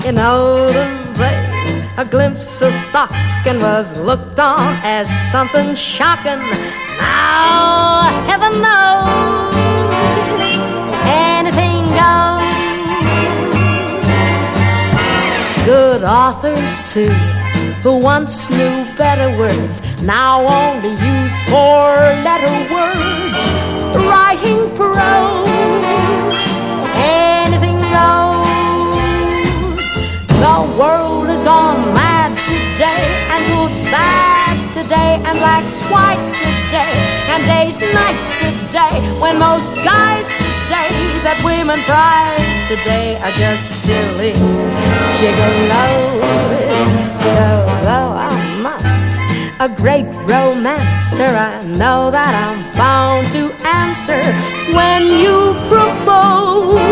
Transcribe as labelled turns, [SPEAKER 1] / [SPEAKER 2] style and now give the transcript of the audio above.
[SPEAKER 1] In olden days, a glimpse of stocking was looked on as something shocking. Now, heaven knows, anything goes. Good authors, too, who once knew better words, now only use four-letter words. Writing prose, anything goes. The world has gone mad today, and good's bad today, and black's white today, and day's night today, when most guys say that women prize today are just silly gigolos. So though I'm not a great romancer, I know that I'm bound to answer when you propose.